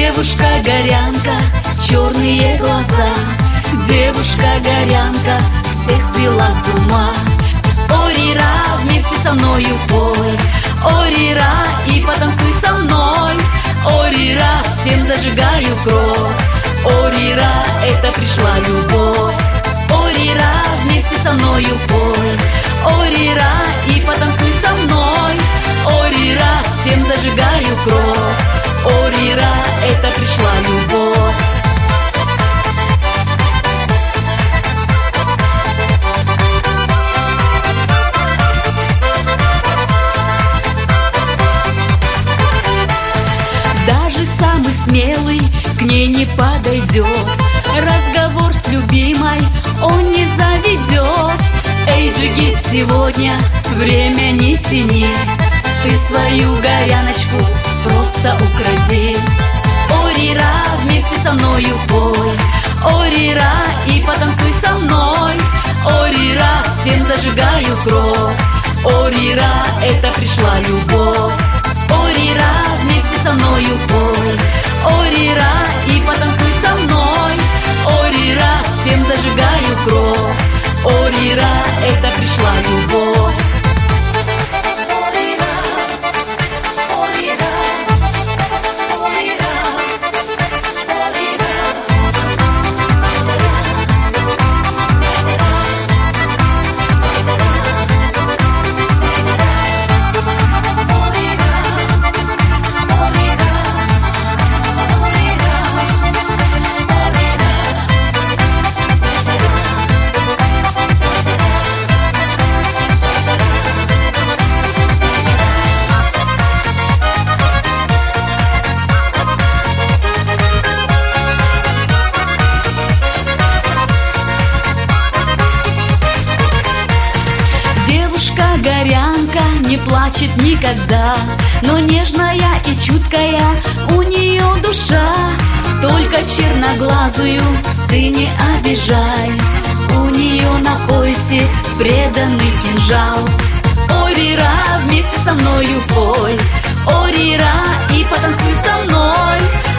Девушка-горянка, черные глаза, девушка-горянка, всех свела с ума. О-ри-ра, вместе со мною пой, о-ри-ра, и потанцуй со мной. О-ри-ра, всем зажигаю кровь, о-ри-ра, это пришла любовь. О-ри-ра, вместе со мною пой, о-ри-ра, и потанцуй со мной. О-ри-ра, всем зажигаю кровь, о-ри-ра, это пришла любовь. Даже самый смелый к ней не подойдет, разговор с любимой он не заведет. Эй, джигит, сегодня время не тяни, ты свою горяночку просто укради. О-ри-ра, вместе со мною пой, о-ри-ра, и потанцуй со мной. О-ри-ра, всем зажигаю кровь, о-ри-ра, это пришла любовь. О-ри-ра, вместе со мною пой, о-ри-ра, и потанцуй со мной. О-ри-ра, всем зажигаю кровь, о-ри-ра, это пришла любовь. Девушка-горянка не плачет никогда, но нежная и чуткая у нее душа. Только черноглазую ты не обижай, у нее на поясе преданный кинжал. О-ри-ра, вместе со мною пой, о-ри-ра, и потанцуй со мной.